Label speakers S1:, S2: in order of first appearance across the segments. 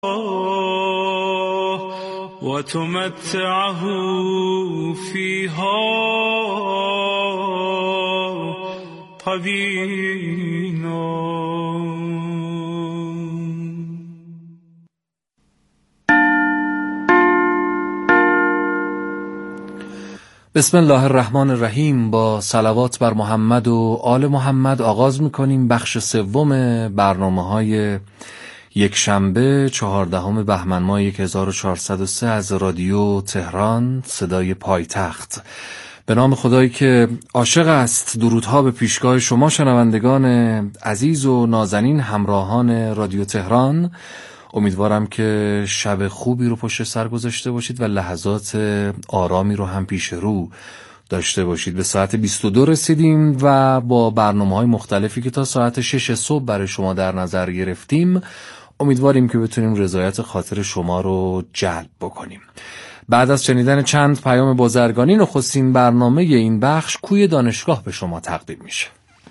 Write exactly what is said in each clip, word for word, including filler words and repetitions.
S1: وتمتعه فيها طويلا.
S2: بسم الله الرحمن الرحیم. با صلوات بر محمد و آل محمد آغاز میکنیم بخش سوم برنامه‌های یک شنبه چهاردهم بهمن ماه هزار و چهارصد و سه از رادیو تهران، صدای پایتخت. به نام خدایی که عاشق است. درودها به پیشگاه شما شنوندگان عزیز و نازنین همراهان رادیو تهران. امیدوارم که شب خوبی رو پشت سر گذاشته باشید و لحظات آرامی رو هم پیش رو داشته باشید. به ساعت بیست و دو رسیدیم و با برنامه‌های مختلفی که تا ساعت شش صبح برای شما در نظر گرفتیم امیدواریم که بتونیم رضایت خاطر شما رو جلب بکنیم. بعد از شنیدن چند پیام بازرگانی، نخستین برنامه این بخش کوی دانشگاه به شما تقدیم میشه.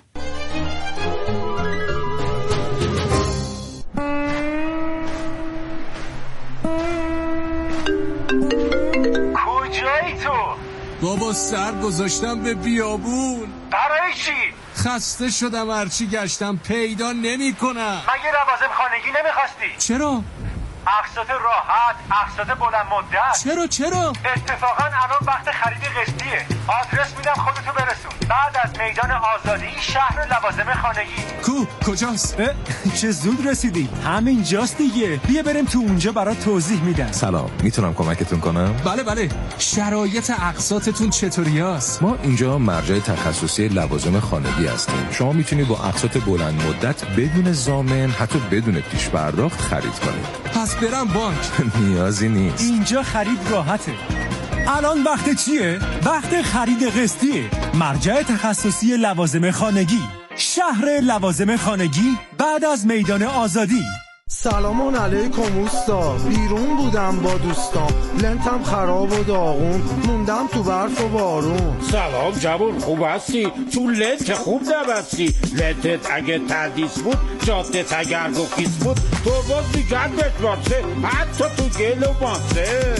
S3: کجایی تو؟
S4: بابا سر گذاشتم به بیابون.
S3: برای چی؟
S4: خسته شدم، هرچی گشتم پیدا نمی کنم.
S3: مگه لوازم خانگی نمیخواستی؟
S4: چرا؟
S3: اقساط راحت، اقساط بلند مدت.
S4: چرا چرا؟
S3: اتفاقا الان وقت خرید قسطیه. آدرس میدم خودتو برسون. بعد از میدان آزادی شهر لوازم خانگی.
S4: کو کجاست؟
S5: چه زود رسیدی. همین جاست دیگه. بیا بریم تو اونجا برات توضیح میدم.
S6: سلام، میتونم کمکتون کنم؟
S4: بله بله. شرایط اقساطتون چطوریاست؟
S6: ما اینجا مرجع تخصصی لوازم خانگی هستیم. شما میتونید با اقساط بلند مدت بدون ضامن، حتی بدون پیش پرداخت خرید کنید.
S4: پس برم بانک؟
S6: نیازی نیست.
S5: اینجا خرید راحته. الان وقت چیه؟ وقت خرید قسطیه. مرجع تخصصی لوازم خانگی، شهر لوازم خانگی، بعد از میدان آزادی.
S7: سلام علیکم اوستا. بیرون بودم با دوستام، لنتم خراب و داغون، موندم تو برف و بارون.
S8: سلام جوون، خوب هستی؟ تو لنت خوب نبستی. لنتت اگه تردیس بود، جادت اگر گفیس بود، تو باز میگردت واسه، حتی تو گل و ماسه.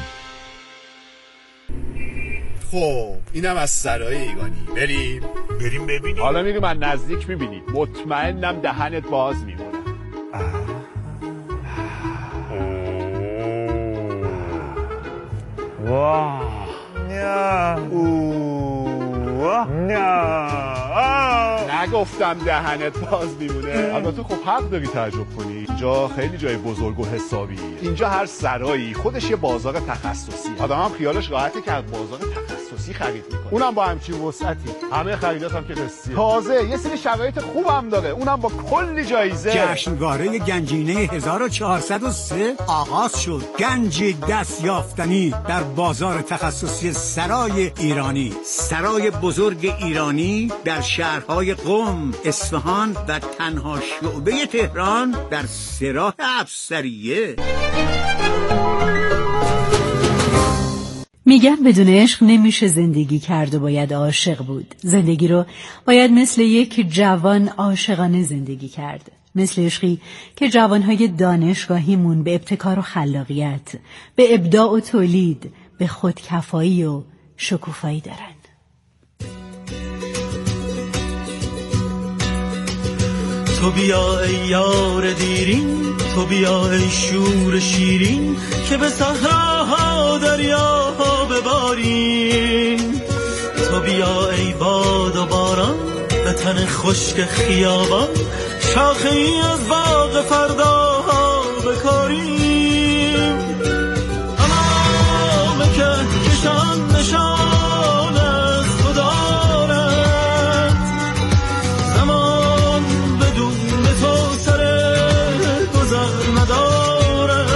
S9: خب اینم از سرای ایگانی. بریم بریم ببینیم.
S8: حالا میریم از نزدیک میبینیم. مطمئنم دهنت باز میمونه.
S9: واه نه اوه نه
S8: نگفتم دهنت باز میمونه. البته خب حق داری تعجب کنی. اینجا خیلی جای بزرگ و حسابی. اینجا هر سرایی خودش یه بازار تخصصی. آدم هم خیالش راحته که از بازار تخصصی خرید میکنه، اونم با همچین وسعتی. همه خریدات هم که قسطیه. تازه یه سری شرایط خوبم داره، اونم با کلی جایزه.
S5: جشنواره گنجینه هزار و چهارصد و سه آغاز شد. گنج دست یافتنی در بازار تخصصی سرای ایرانی. سرای بزرگ ایرانی در شهرهای قم، اصفهان و تنها شعبه تهران در سراح افسریه.
S10: میگن بدون عشق نمیشه زندگی کرد و باید عاشق بود. زندگی رو باید مثل یک جوان عاشقانه زندگی کرد. مثل عشقی که جوانهای دانشگاهیمون به ابتکار و خلاقیت، به ابداع و تولید، به خودکفایی و شکوفایی دارن.
S1: تو بیا ای یار دیرین، تو بیا ای شور شیرین، که به صحراها دریاها بباریم. تو بیا ای باد و باران، به تن خشک خیابان، شاخه ای از باغ فرداها بکاریم. امام که کشان نشان از تو دارد، زمان بدون تو سر گذر ندارد.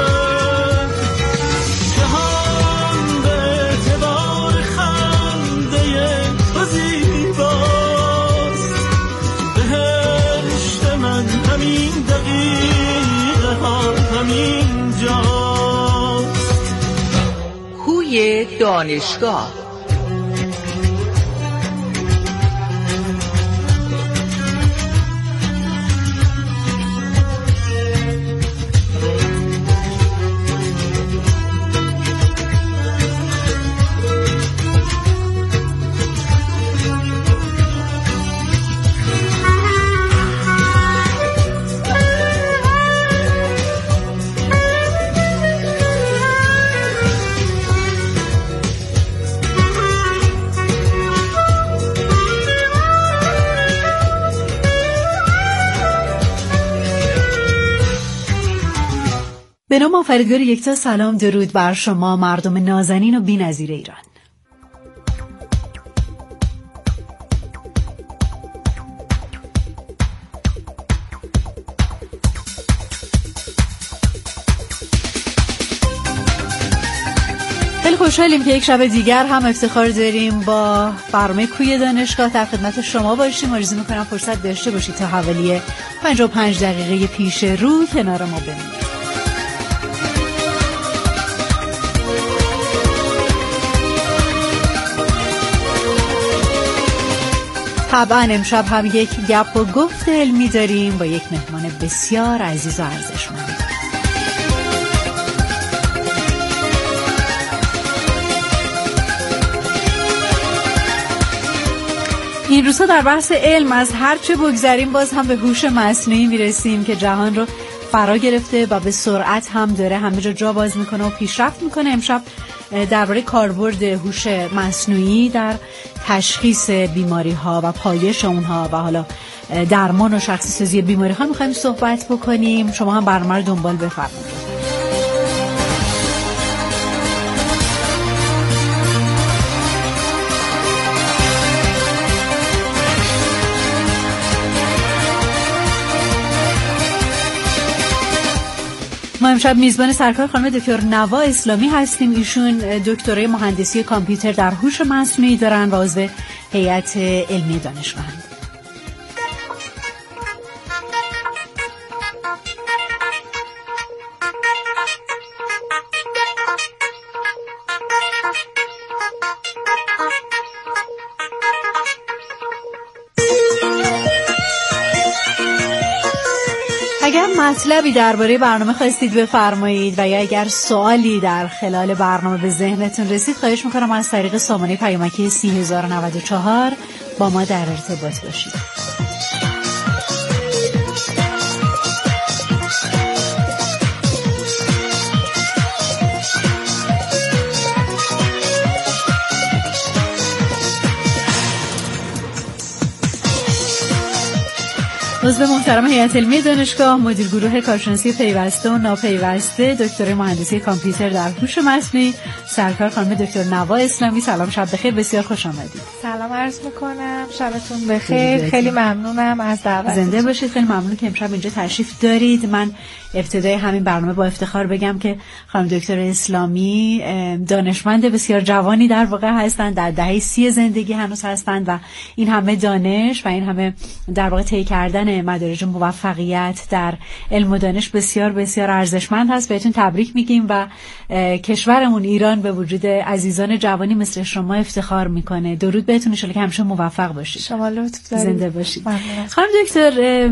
S1: جهان به اعتبار خنده تو زیباست. بهشت من همین دقیقه ها همین جاست.
S11: کوی دانشگاه.
S10: به نام آفریدگار یکتا سلام درود بر شما مردم نازنین و بی‌نظیر ایران. خیلی خوشحالیم که یک شب دیگر هم افتخار داریم با برنامه کوی دانشگاه در خدمت شما باشیم. آرزو می‌کنم فرصت داشته باشید تا حوالی پنجاه و پنج دقیقه پیش رو کنار ما بمونید. طبعا امشب هم یک گپ و گفت علمی داریم با یک مهمان بسیار عزیز و ارزشمند. این روزها در بحث علم از هر چه بگذریم باز هم به هوش مصنوعی میرسیم که جهان رو فرا گرفته و به سرعت هم داره همه جا جا باز میکنه و پیشرفت میکنه. امشب درباره کاربرد هوش مصنوعی در تشخیص بیماری ها و پایش اونها و حالا درمان و شخصی سازی بیماری ها میخوایم صحبت بکنیم. شما هم برنامه رو دنبال بفرمایید. ما امشب میزبان سرکار خانم دکتر نوا اسلامی هستیم. ایشون دکترای مهندسی کامپیوتر در هوش مصنوعی دارن و عضو هیئت علمی دانشگاهند. اگر مطلبی درباره برنامه خواستید بفرمایید و یا اگر سوالی در خلال برنامه به ذهنتون رسید خواهش میکنم از طریق سامانه پیامکی سی هزار و نود و چهار با ما در ارتباط باشید. عضو محترم هیئت علمی دانشگاه، مدیر گروه کارشناسی پیوسته و ناپیوسته، دکترای مهندسی کامپیوتر در هوش مصنوعی، سرکار خانم دکتر نوا اسلامی. سلام، شب بخیر، بسیار خوش آمدید.
S12: سلام عرض میکنم، شبتون بخیر. خیلی ممنونم از دعوتتون.
S10: زنده باشید. خیلی ممنون که امشب اینجا تشریف دارید. من ابتدای همین برنامه با افتخار بگم که خانم دکتر اسلامی دانشمند بسیار جوانی در واقع هستند، در دهه سی زندگی هنوز هستند و این همه دانش و این همه در واقع طی کردن مدارج موفقیت در علم و دانش بسیار بسیار ارزشمند هست. بهتون تبریک میگیم و کشورمون ایران به وجود عزیزان جوانی مثل شما افتخار میکنه. درود بهتون، ان شاءالله که همیشه موفق باشید.
S12: شما لطف دارید.
S10: زنده باشید. خانم دکتر،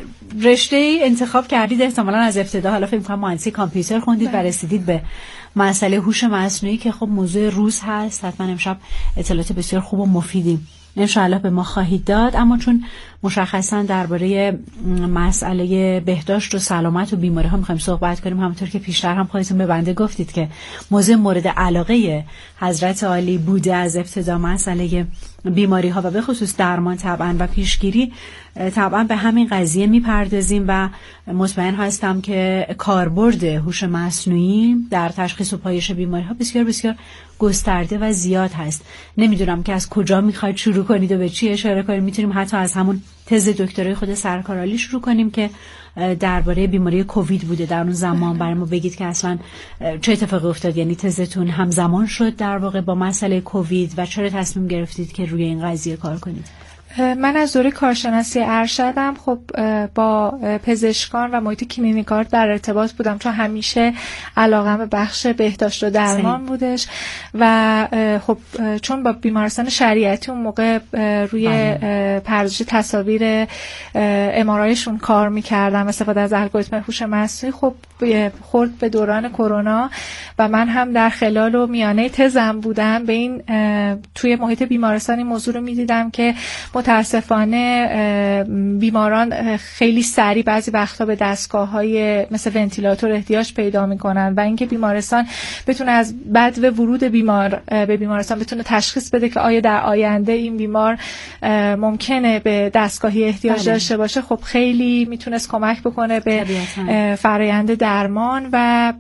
S10: رشته انتخاب کردید احتمالاً از ابتدا، حالا فکر می‌کنم مهندسی کامپیوتر خوندید و رسیدید به مسئله هوش مصنوعی که خب موضوع روز هست. حتما امشب اطلاعات بسیار خوب و مفیدی انشاءالله به ما خواهید داد. اما چون مشخصا درباره مسئله بهداشت و سلامت و بیماری ها میخوایم صحبت کنیم، همونطور که پیشتر هم خودتون به بنده گفتید که موضوع مورد علاقه حضرت عالی بوده از ابتدا مسئله بیماری ها و به خصوص درمان طبعا و پیشگیری، طبعا به همین قضیه میپردازیم و مطمئن هستم که کاربرد هوش مصنوعی در تشخیص و پایش بیماری ها بسیار بسیار گسترده و زیاد هست. نمیدونم که از کجا میخواید شروع کنید و به چی اشاره کنید. میتونیم حتی از همون تز دکترای خود سرکار عالی شروع کنیم که درباره بیماری کووید بوده در اون زمان. برای ما بگید که اصلا چه اتفاقی افتاد، یعنی تزتون همزمان شد در واقع با مسئله کووید و چرا تصمیم گرفتید که روی این قضیه کار کنید؟
S12: من از دوره کارشناسی ارشدم خب با پزشکان و محیط کلینیکال در ارتباط بودم، چون همیشه علاقم به بخش بهداشت و درمان بودش و خب چون با بیمارستان شریعتی اون موقع روی پردازش تصاویر ام‌آرآیشون کار می‌کردم، استفاده از الگوریتم هوش مصنوعی، خب خورد به دوران کرونا و من هم در خلال و میانه تزم بودم به این توی محیط بیمارستانی موضوع رو میدیدم که متاسفانه بیماران خیلی سریع بعضی وقتا به دستگاه‌های مثل ونتیلاتور احتیاج پیدا میکنن و اینکه بیمارستان بتونه از بعد ورود بیمار به بیمارستان بتونه تشخیص بده که آیا در آینده این بیمار ممکنه به دستگاهی احتیاج بله. داشته باشه، خب خیلی میتونست کمک بکنه به فرآیند درمان. و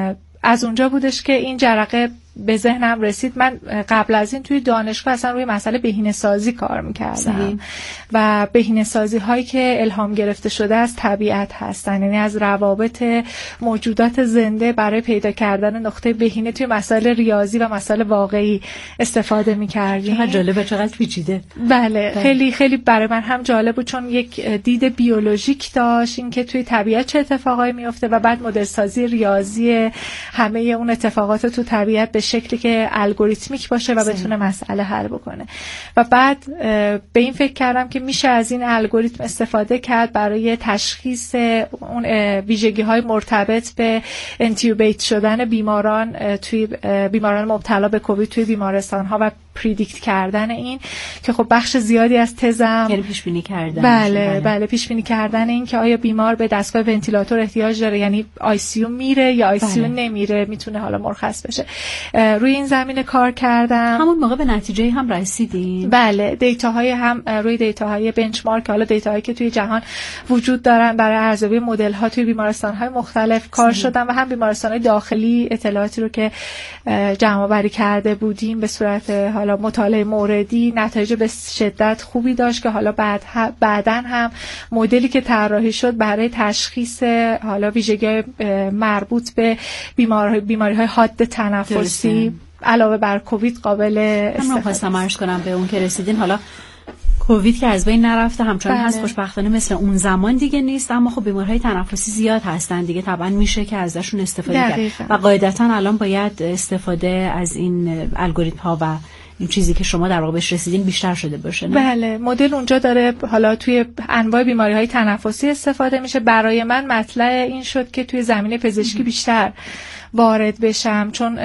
S12: از اونجا بودش که این جرقه به ذهنم رسید. من قبل از این توی دانشگاه اصلا روی مسئله بهینه‌سازی کار می‌کردم و بهینه‌سازی هایی که الهام گرفته شده از طبیعت هستن، یعنی از روابط موجودات زنده برای پیدا کردن نقطه بهینه توی مسائل ریاضی و مسائل واقعی استفاده می‌کردیم.
S10: چقدر جالبه، چقدر پیچیده.
S12: بله خیلی خیلی برای من هم جالب بود چون یک دید بیولوژیک داشت، اینکه توی طبیعت چه اتفاقایی میفته و بعد مدل سازی ریاضی همه اون اتفاقات تو طبیعت به شکلی که الگوریتمیک باشه و بتونه مسئله حل بکنه. و بعد به این فکر کردم که میشه از این الگوریتم استفاده کرد برای تشخیص اون ویژگی‌های مرتبط به انتیوبیت شدن بیماران توی بیماران مبتلا به کووید توی بیمارستان‌ها و پردیکت کردن این که خب بخش زیادی از تزم
S10: یعنی پیش بینی کردن.
S12: بله بله, بله پیش بینی کردن این که آیا بیمار به دستگاه ونتیلاتور احتیاج داره، یعنی آی سی یو میره یا آی سی یو بله. نمیره، میتونه حالا مرخص بشه. روی این زمینه کار کردم.
S10: همون موقع به نتیجه هم رسیدین؟
S12: بله، دیتاهای هم روی دیتاهای بنچمارک، حالا دیتاهایی که توی جهان وجود دارن برای ارزیابی مدل ها توی بیمارستان های مختلف کار شدن و هم بیمارستان های داخلی اطلاعاتی رو که جمع آوری کرده بودیم به صورت حالا مطالعه موردی نتایج به شدت خوبی داشت که حالا بعد بعداً هم مدلی که طراحی شد برای تشخیص حالا ویژگی‌های مربوط به بیماری بیماری‌های حاد تنفسی علاوه بر کووید قابل استفاده.
S10: خواستم عرض کنم به اون که رسیدین. حالا کووید که از بین نرفته همچنان بله. هست، خوشبختانه مثل اون زمان دیگه نیست، اما خب بیماری‌های تنفسی زیاد هستن دیگه، طبعا میشه که ازشون استفاده دقیقا. کرد و قاعدتاً الان باید استفاده از این الگوریتم‌ها و این چیزی که شما در واقع بهش رسیدین بیشتر شده باشه نه؟
S12: بله، مدل اونجا داره حالا توی انواع بیماری‌های تنفسی استفاده میشه. برای من مطلع این شد که توی زمینه پزشکی بیشتر وارد بشم چون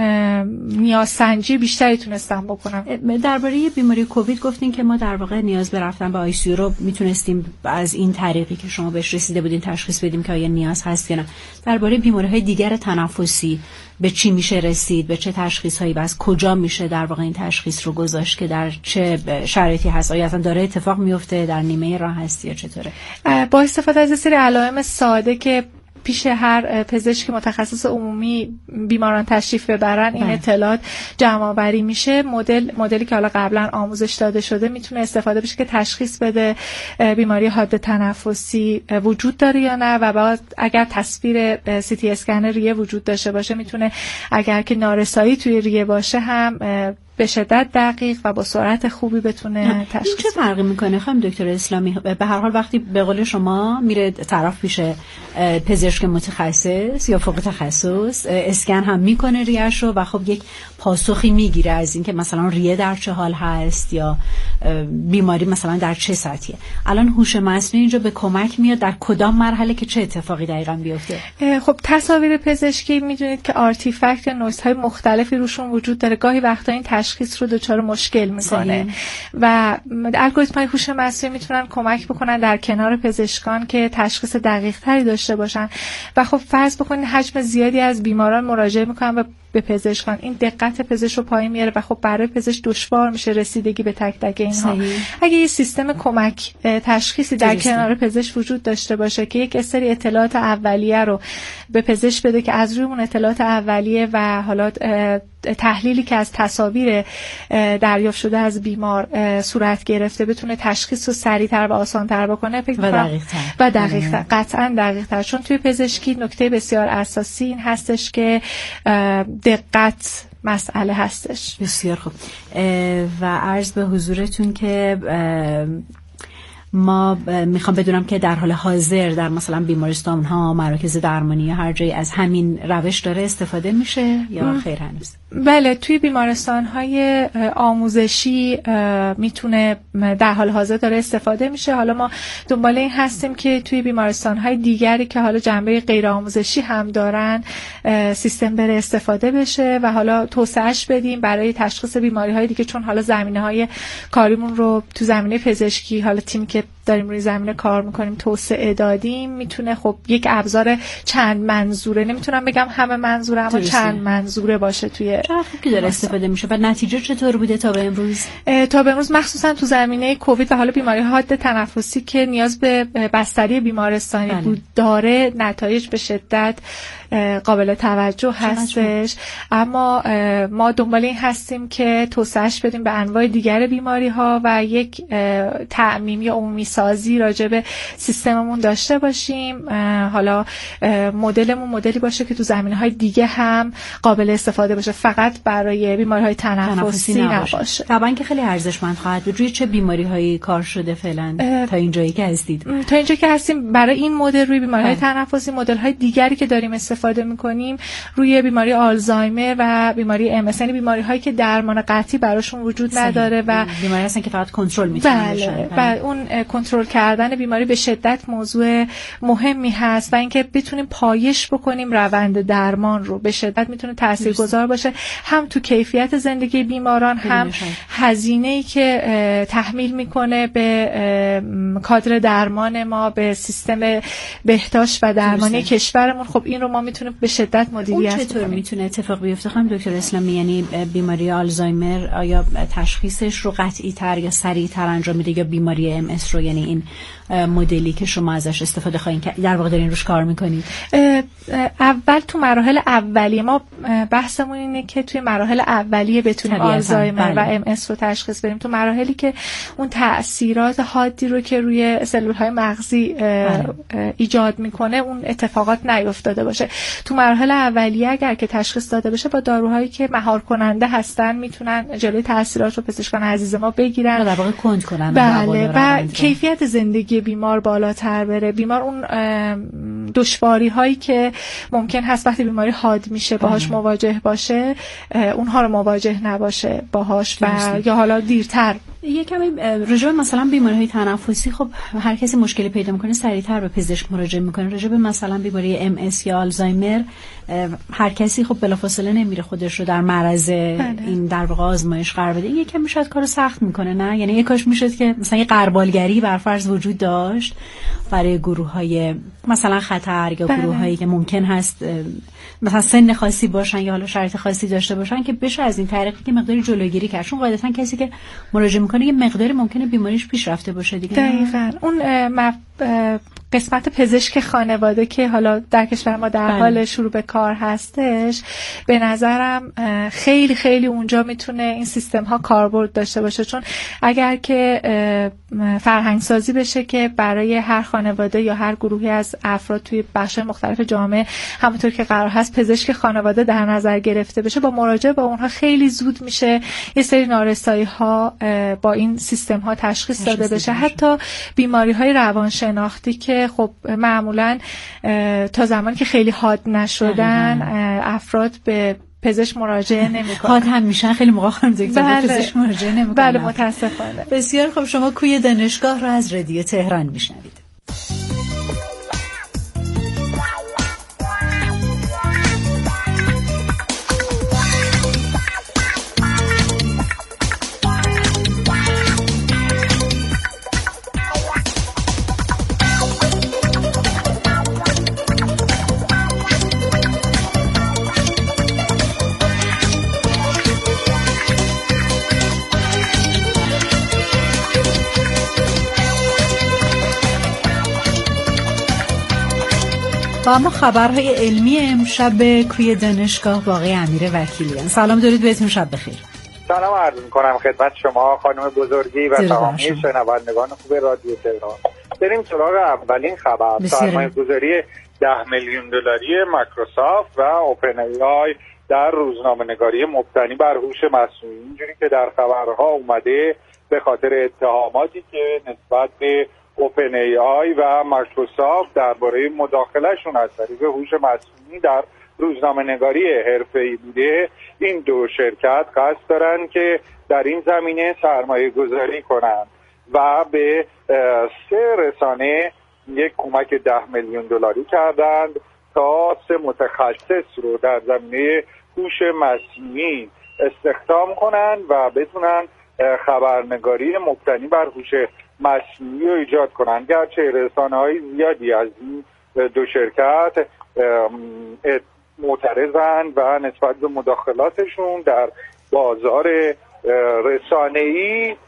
S12: نیازسنجی بیشتری تونستم بکنم.
S10: درباره بیماری کووید گفتین که ما در واقع نیاز به رفتن به آی سی یو رو میتونستیم از این طریقی که شما بهش رسیده بودین تشخیص بدیم که آیا نیاز هست یا نه. درباره بیماری‌های دیگر تنفسی به چی میشه رسید؟ به چه تشخیص‌هایی و از کجا میشه در واقع این تشخیص رو گذاشت که در چه شرایطی هست؟ آیا اصلا داره اتفاق میفته، در نیمه راه هست یا چطوره؟
S12: با استفاده از سری علائم ساده که پیش هر پزشک متخصص عمومی بیماران تشریف ببرن این اطلاعات جمع آوری میشه. مدل مدلی که حالا قبلا آموزش داده شده میتونه استفاده بشه که تشخیص بده بیماری حاد تنفسی وجود داره یا نه و بعد اگر تصویر سی تی اسکن ریه وجود داشته باشه میتونه اگر که نارسایی توی ریه باشه هم به شدت دقیق و با سرعت خوبی بتونه تشخیص.
S10: چه فرقی میکنه خانم دکتر اسلامی؟ به هر حال وقتی به قول شما میره طرف پیش پزشک متخصص یا فوق تخصص اسکن هم میکنه ریه‌شو و خب یک پاسخی میگیره از این که مثلا ریه در چه حال هست یا بیماری مثلا در چه سطحیه. الان هوش مصنوعی اینجا به کمک میاد در کدام مرحله که چه اتفاقی دقیقاً بیفته؟
S12: خب تصاویر پزشکی میدونید که آرتیفکت یا نویز های مختلفی روشون وجود داره، گاهی وقتا این تشخیص رو دچار مشکل میکنه و الگوریتم‌های هوش مصنوعی میتونن کمک بکنن در کنار پزشکان که تشخیص دقیق تری داشته باشن و خب فرض بکنید حجم زیادی از بیماران مراجعه میکنن و به پزشکان این دقت پزشک رو پایین میاره و خب برای پزشک دشوار میشه رسیدگی به تک تک اینها. اگه یه سیستم کمک تشخیصی در درسته. کنار پزشک وجود داشته باشه که یک سری اطلاعات اولیه رو به پزشک بده که از روی اون اطلاعات اولیه و حالا تحلیلی که از تصاویر دریافت شده از بیمار صورت گرفته بتونه تشخیص رو سریع‌تر و آسان‌تر بکنه فکر
S10: و دقیق‌تر
S12: و دقیق‌تر قطعاً دقیق‌تر، چون توی پزشکی نکته بسیار اساسی این هستش که دقت مسئله هستش.
S10: بسیار خوب. و عرض به حضورتون که ما میخوام بدونم که در حال حاضر در مثلا بیمارستان ها، مراکز درمانی یا هر جایی از همین روش داره استفاده میشه یا خیر هنوز؟
S12: بله، توی بیمارستان های آموزشی میتونه در حال حاضر داره استفاده میشه. حالا ما دنبال این هستیم که توی بیمارستان های دیگری که حالا جنبه غیر آموزشی هم دارن سیستم بره استفاده بشه و حالا توسعهش بدیم برای تشخیص بیماری های دیگه، چون حالا زمینه های کاریمون رو تو زمینه پزشکی، حالا تیمی که داریم روی زمینه کار میکنیم توسعه دادیم. میتونه خب یک ابزار چند منظوره، نمیتونم بگم همه منظوره، اما درسته. چند منظوره باشه توی
S10: خوب که داره استفاده میشه. و نتیجه چطور بوده تا به امروز؟
S12: تا به امروز مخصوصا تو زمینه کووید و حالا بیماری حاد تنفسی که نیاز به بستری بیمارستانی بله. بود داره، نتایج به شدت قابل توجه هستش. اما ما دنبال این هستیم که توسعهش بدیم به انواع دیگر بیماری ها و یک تعمیم یا عمومی سازی راجع به سیستممون داشته باشیم. حالا مدلمون مدلی باشه که تو زمینه‌های دیگه هم قابل استفاده باشه، فقط برای بیماری‌های تنفسی نباشه.
S10: طبعاً که خیلی ارزشمند خواهد بود. روی چه بیماری‌هایی کار شده فعلا تا اینجایی که هستید؟
S12: تا اینجایی که هستیم برای این مدل روی بیماری‌های تنفسی، مدل‌های دیگری که داریم استفاده می‌کنیم روی بیماری آلزایمر و بیماری ام اس، یعنی بیماری‌هایی که درمان قطعی براشون وجود نداره و
S10: بیماری هستن که فقط کنترل می‌تونن بشه.
S12: و اون کنترل کردن بیماری به شدت موضوع مهمی هست و اینکه بتونیم پایش بکنیم روند درمان رو، به شدت میتونه تاثیرگذار باشه هم تو کیفیت زندگی بیماران، هم هزینه‌ای که تحمیل میکنه به کادر درمان ما، به سیستم بهداشت و درمانی درسته. کشورمون. خب این رو ما میتونیم به شدت مدیریت کنیم.
S10: چطور میتونه اتفاق بیفته خانم دکتر اسلامی؟ یعنی بیماری آلزایمر آیا تشخیصش رو قطعی تر یا سریع تر انجام میده یا بیماری ام اس رو، یعنی این مدلی که شما ازش استفاده خواهید کرد در واقع دارین روش کار میکنید؟
S12: اول تو مراحل اولیه ما بحثمون اینه که توی مراحل اولیه بتونیم آلزایمر بله. و ام اس رو تشخیص بدیم. تو مراحلی که اون تأثیرات حادی رو که روی سلول‌های مغزی بله. ایجاد میکنه اون اتفاقات نیفتاده باشه. تو مراحل اولیه اگر که تشخیص داده بشه با داروهایی که مهار کننده هستن میتونن جلوی تأثیرات رو پزشکان عزیز ما بگیرن،
S10: در واقع کند کنن
S12: بله. و کیفیت زندگی بیمار بالاتر بره. بیمار اون دشواری هایی که ممکن هست وقتی بیماری حاد میشه باهاش مواجه باشه اونها رو مواجه نباشه باهاش و یا حالا دیرتر.
S10: یه کمی راجع به مثلا بیماری‌های تنفسی، خب هر کسی مشکلی پیدا میکنه سریعتر به پزشک مراجعه میکنه. راجع به مثلا بیماری ام اس یا آلزایمر هر کسی خب بلافاصله نمیره خودش رو در معرض بله. این در واقع آزمایش قرار بده. این یه کمی شاید کارو سخت میکنه، نه؟ یعنی یه کاش میشد که مثلا یه غربالگری بر فرض وجود داشت برای گروه‌های مثلا خطر یا بله. گروه‌هایی که ممکن هست مثلا سن خاصی باشن یا حالا شرایط خاصی داشته باشن که بشه از این طریقی که مقداری جلوگیری کرد، چون قاعدتاً کسی که مراجعه میکنه یه مقداری ممکنه بیماریش پیش رفته باشه دیگه.
S12: دقیقاً اون مف... قسمت پزشک خانواده که حالا در کشور ما در بله. حال شروع به کار هستش، به نظرم خیلی خیلی اونجا میتونه این سیستم ها کاربرد داشته باشه، چون اگر که فرهنگ سازی بشه که برای هر خانواده یا هر گروهی از افراد توی بخش مختلف جامعه همونطور که قرار هست پزشک خانواده در نظر گرفته بشه، با مراجعه با اونها خیلی زود میشه یه سری نارسایی ها با این سیستم ها تشخیص داده بشه. حتی بیماری های روانشناختی که خب معمولا تا زمانی که خیلی حاد نشدن افراد به پزشک مراجعه نمی‌کنن.
S10: حاد هم میشن خیلی موقع خانم دکتر
S12: بله.
S10: پزشک مراجعه نمی‌کنن.
S12: بله متاسفانه.
S10: بسیار خب، شما کوی دانشگاه رو از رادیو تهران میشنوید. و اما خبرهای علمی امشب کوی دانشگاه با آقای امیر وکیلیان. سلام درود بهتون، شب بخیر.
S13: سلام عرض می‌کنم خدمت شما خانم بزرگی و تمامی شنوندگان خوب رادیو تهران. بریم سراغ اولین خبر. سرمایه‌گذاری ده میلیون دلاری مایکروسافت و اوپن ای آی در روزنامه‌نگاری مبتنی بر هوش مصنوعی، اینجوری که در خبرها اومده به خاطر اتهاماتی که نسبت به اوپن ای آی و مایکروسافت درباره مداخلهشون از طریق هوش مصنوعی در روزنامه نگاری حرفه‌ای بوده. این دو شرکت قصد دارن که در این زمینه سرمایه گذاری کنند و به سه رسانه یک کمک ده میلیون دلاری کردند تا سه متخصص رو در زمینه هوش مصنوعی استخدام کنند و بتونن خبرنگاری مبتنی بر هوش مصنوعی رو ایجاد کنند. گرچه رسانه‌های زیادی از این دو شرکت معترضند و نسبت به مداخلاتشون در بازار رسانه‌ای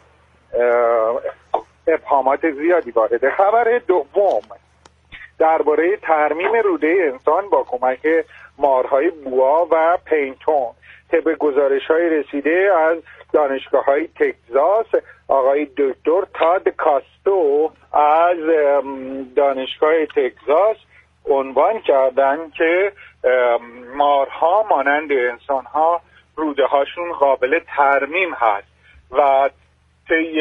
S13: ابهامات زیادی وارده. خبر دوم درباره ترمیم روده انسان با کمک مارهای بوا و پینتون. طبق گزارش‌های رسیده از دانشگاه‌های تگزاس، آقای دکتر تاد کاستو از دانشگاه تگزاس عنوان کردند که مارها مانند انسان‌ها روده هاشون قابل ترمیم هست و طی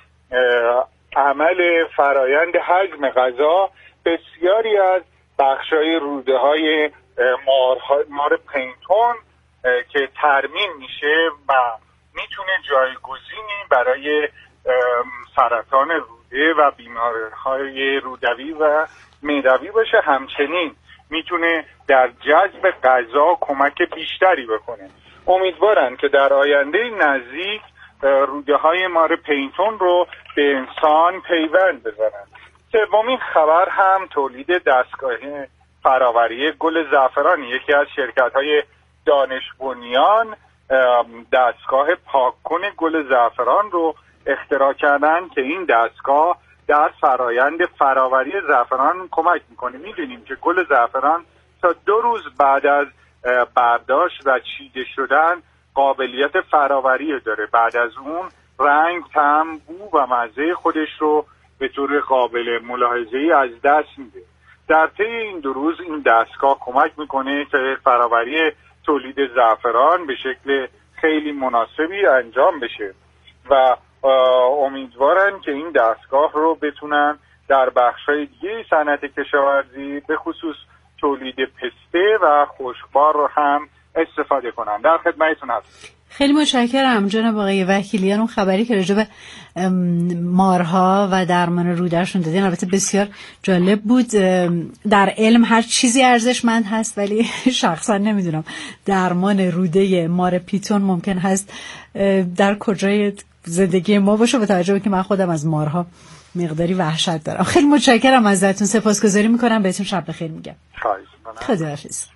S13: عمل فرایند هضم غذا بسیاری از بخشای روده های مار پینتون که ترمیم میشه و میتونه جایگزینی برای سرطان روده و بیماری‌های رودوی و معدوی باشه. همچنین میتونه در جذب غذا کمک بیشتری بکنه. امیدوارن که در آینده نزدیک روده های مار پینتون رو به انسان پیوند بزنن. سومین خبر هم تولید دستگاه فراوری گل زعفران. یکی از شرکت های دانش بنیان دستگاه پاککن گل زعفران رو اختراع کردن که این دستگاه در فرایند فراوری زعفران کمک میکنه. میدونیم که گل زعفران تا دو روز بعد از برداشت و چیده شدن قابلیت فراوری داره. بعد از اون رنگ، طعم، بو و مزه خودش رو به طور قابل ملاحظه‌ای از دست میده. در طی این دو روز این دستگاه کمک میکنه که فراوری تولید زعفران به شکل خیلی مناسبی انجام بشه و امیدوارن که این دستگاه رو بتونن در بخش‌های دیگه صنعت کشاورزی به خصوص تولید پسته و خشکبار رو هم استفاده کنن. در خدمتتون هستم.
S10: خیلی متشکرم جناب آقای وکیلیان. اون خبری که راجع به مارها و درمان رودهشون دادین البته بسیار جالب بود. در علم هر چیزی ارزشمند هست، ولی شخصا نمیدونم درمان روده مار پیتون ممکن هست در کجای زندگی ما باشه، با توجه به که من خودم از مارها مقداری وحشت دارم. خیلی متشکرم ازتون، سپاسگزاری میکنم، بهتون شب بخیر میگم. خداحافظ.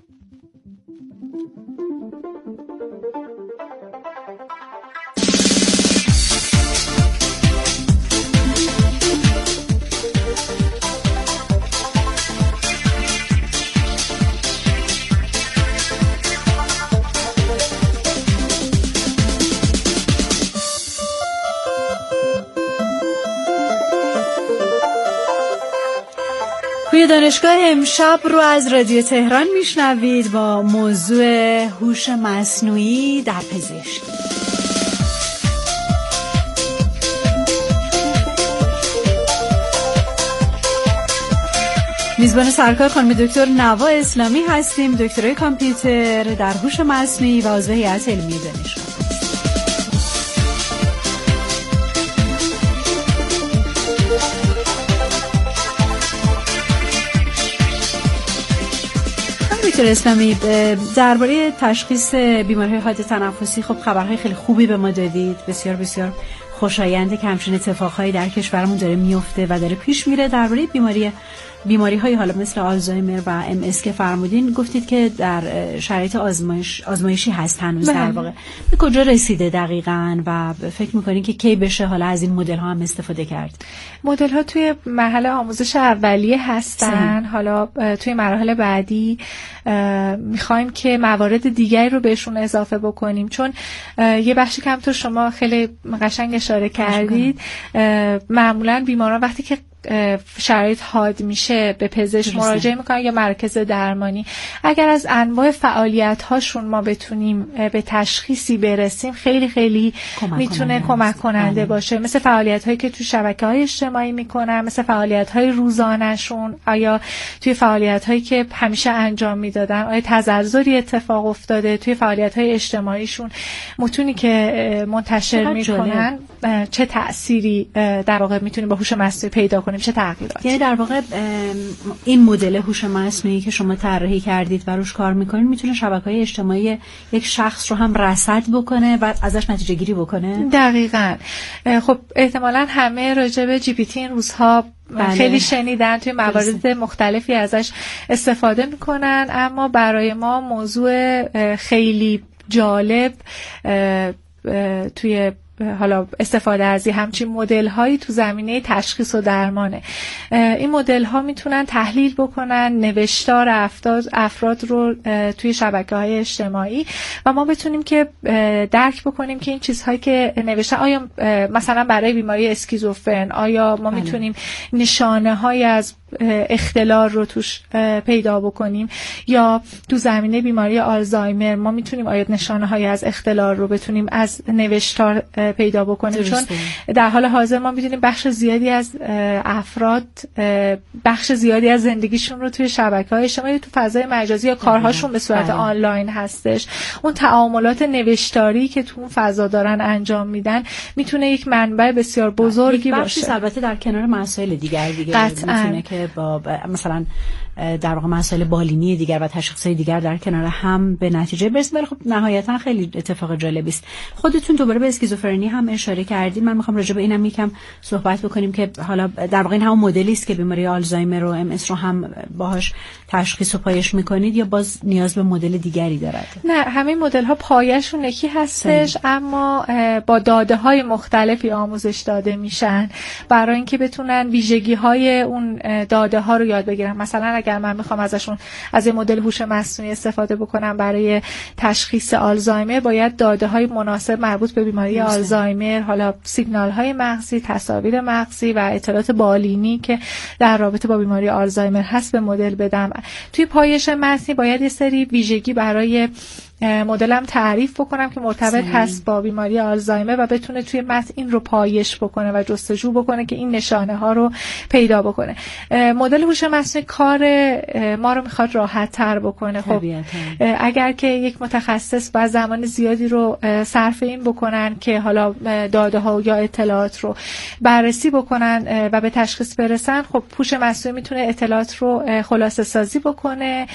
S10: روی دانشگاه امشب رو از رادیو تهران میشنوید با موضوع هوش مصنوعی در پزشکی. میزبان سرکار خانم دکتر نوا اسلامی هستیم، دکترای کامپیوتر در هوش مصنوعی و عضو هیئت علمی دانشگاه. دکتر اسلامی، درباره تشخیص بیماری‌های حاد تنفسی خب خبرهای خیلی خوبی به ما دادید، بسیار بسیار خوشاینده که همچنین اتفاقهایی در کشورمون داره میفته و داره پیش میره. درباره بیماری بیماری‌های حالا مثل آلزایمر و ام اس که فرمودین، گفتید که در شرایط آزمایش آزمایشی هست هنوز. در واقع به کجا رسیده دقیقاً و فکر می‌کنین که کی بشه حالا از این مدل‌ها هم استفاده کرد؟
S12: مدل‌ها توی مرحله آموزش اولیه هستن. سه. حالا توی مراحل بعدی می‌خوایم که موارد دیگری رو بهشون اضافه بکنیم، چون یه بخشی که همونطور شما خیلی قشنگ اشاره کردید، معمولاً بیماران وقتی که شرایط حاد میشه به پزشک مراجعه میکنن یا مرکز درمانی. اگر از انواع فعالیت هاشون ما بتونیم به تشخیصی برسیم خیلی خیلی میتونه کمک کننده باشه، مثل فعالیت هایی که تو شبکه های اجتماعی میکنن، مثل فعالیت های روزانه‌شون، آیا توی فعالیت هایی که همیشه انجام میدادن آیا تزلزلی اتفاق افتاده، توی فعالیت های اجتماعیشون متونی که منتشر میکنن چه تأثیری در واقع میتونیم با هوش مصنوعی پیدا کنیم، چه تغییراتی.
S10: یعنی در واقع این مدل هوش مصنوعی که شما طراحی کردید و روش کار میکنید میتونه شبکه‌های اجتماعی یک شخص رو هم رصد بکنه و ازش نتیجه گیری بکنه؟
S12: دقیقاً. خب احتمالاً همه راجع به جی پی تی این روزها بله. خیلی شنیدن، توی موارد مختلفی ازش استفاده میکنن، اما برای ما موضوع خیلی جالب توی حالا استفاده از همچین مدل هایی تو زمینه تشخیص و درمانه. این مدل ها میتونن تحلیل بکنن نوشتار افراد افراد رو توی شبکه های اجتماعی و ما بتونیم که درک بکنیم که این چیزهایی که نوشتن آیا مثلا برای بیماری اسکیزوفرن آیا ما بله. میتونیم نشانه های از اختلال رو توش پیدا بکنیم، یا تو زمینه بیماری آلزایمر ما میتونیم آیا نشانه های از اختلال رو بتونیم از نوشتار پیدا بکنیم. چون در حال حاضر ما میدونیم بخش زیادی از افراد بخش زیادی از زندگیشون رو توی شبکه‌های اجتماعی تو فضای مجازی یا کارهاشون به صورت آنلاین هستش. اون تعاملات نوشتاری که تو اون فضا دارن انجام میدن میتونه یک منبع بسیار بزرگی باشه.
S10: بخشی البته در کنار مسائل دیگر دیگه میتونه که با مثلا در واقع مسائل بالینی دیگر و تشخیصات دیگر در کنار هم به نتیجه برسیم. ولی خب نهایتا خیلی اتفاق جالبی است. خودتون دوباره به اسکیزوفرنی هم اشاره کردین. من میخوام راجع به اینم یکم صحبت بکنیم که حالا در واقع این همون مدلی است که بیماری آلزایمر و ام اس رو هم باهاش تشخیص و پایش میکنید یا باز نیاز به مدل دیگری دارد؟
S12: نه، همین مدل ها پایه‌شون یکی هستش سنی. اما با داده های مختلفی آموزش داده میشن برای اینکه بتونن ویژگی های اون داده ها رو یاد بگیرن. مثلا اگر من میخوام ازشون از این مدل هوش مصنوعی استفاده بکنم برای تشخیص آلزایمر، باید داده های مناسب مربوط به بیماری مثلا. آلزایمر، حالا سیگنال های مغزی، تصاویر مغزی و اطلاعات بالینی که در رابطه با بیماری آلزایمر هست به مدل بدم. توی پایش متنی باید یه سری ویژگی برای مدلم تعریف بکنم که مرتبط هست با بیماری آلزایمر و بتونه توی متن این رو پایش بکنه و جستجو بکنه که این نشانه ها رو پیدا بکنه. مدل هوش مصنوعی کار ما رو میخواد راحت تر بکنه. خب اگر که یک متخصص با زمان زیادی رو صرف این بکنن که حالا داده ها یا اطلاعات رو بررسی بکنن و به تشخیص برسن، خب هوش مصنوعی میتونه اطلاعات رو خلاصه سازی بکنه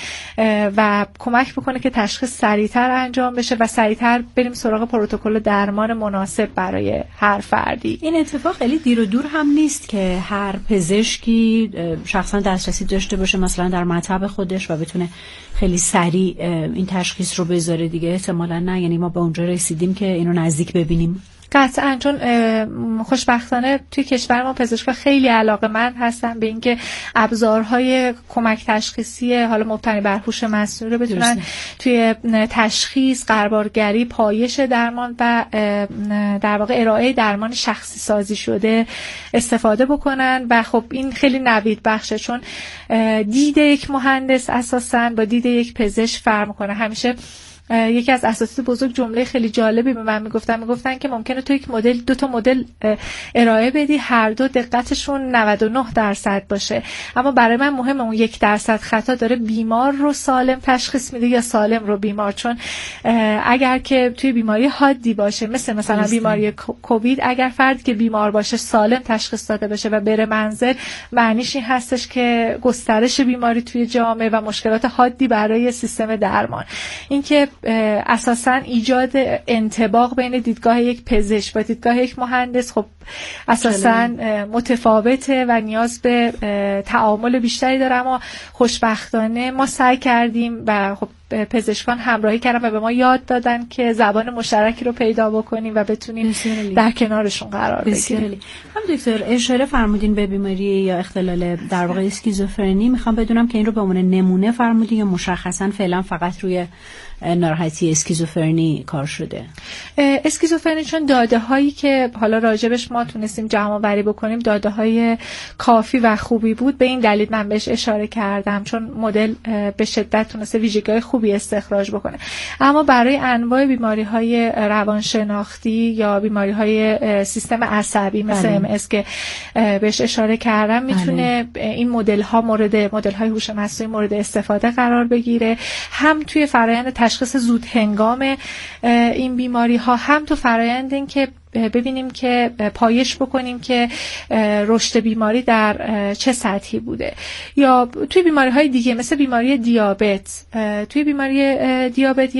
S12: و کمک بکنه که تشخیص سریع تر انجام بشه و سریعتر بریم سراغ پروتکل درمان مناسب برای هر فردی.
S10: این اتفاق خیلی دیر و دور هم نیست که هر پزشکی شخصا دسترسی داشته باشه مثلا در مطب خودش و بتونه خیلی سریع این تشخیص رو بذاره دیگه. احتمالاً نه، یعنی ما به اونجا رسیدیم که اینو نزدیک ببینیم.
S12: قطعاً، چون خوشبختانه توی کشور ما پزشکا خیلی علاقه‌مند هستن به اینکه ابزارهای کمک تشخیصی حالا مبتنی بر هوش مصنوعی رو بتونن توی تشخیص، قربالگری، پایش درمان و در واقع ارائه درمان شخصی سازی شده استفاده بکنن و خب این خیلی نوید بخشه، چون دید یک مهندس اساساً با دید یک پزشک فرق می‌کنه. همیشه یکی از اساتید بزرگ جمله خیلی جالبی به من میگفتن میگفتن که ممکنه تو یک مدل دو تا مدل ارائه بدی، هر دو دقتشون نود و نه درصد باشه، اما برای من مهمه اون یک درصد خطا داره بیمار رو سالم تشخیص میده یا سالم رو بیمار. چون اگر که توی بیماری حادی باشه مثل مثلا بیماری کووید، اگر فردی که بیمار باشه سالم تشخیص داده بشه و بره منزل، معنیش این هستش که گسترش بیماری توی جامعه و مشکلات حادی برای سیستم درمان. اینکه اساساً ایجاد انطباق بین دیدگاه یک پزشک و دیدگاه یک مهندس خب اساساً متفاوته و نیاز به تعامل بیشتری داره، اما خوشبختانه ما سعی کردیم و خب پزشکان همراهی کردن و به ما یاد دادن که زبان مشترکی رو پیدا بکنیم و بتونیم در کنارشون قرار بگیریم.
S10: هم دکتر اشاره فرمودین به بیماری یا اختلال در واقع اسکیزوفرنی. میخوام بدونم که این رو به عنوان نمونه فرمودین یا مشخصاً فعلا فقط روی ناراحتی اسکیزوفرنی کار شده؟
S12: اسکیزوفرنی چون داده هایی که حالا راجبش ما تونستیم جمع آوری بکنیم داده های کافی و خوبی بود، به این دلیل من بهش اشاره کردم، چون مدل به شدت تونسته ویژگی‌های خوبی استخراج بکنه. اما برای انواع بیماری های روانشناختی یا بیماری های سیستم عصبی مثل ام اس که بهش اشاره کردم میتونه این مدل ها مورد مدل های هوش مصنوعی مورد استفاده قرار بگیره، هم توی فرآیند تشخیص زود هنگام این بیماری ها، هم تو فرآیند این که ببینیم که پایش بکنیم که رشد بیماری در چه سطحی بوده. یا توی بیماری های دیگه مثل بیماری دیابت، توی بیماری دیابت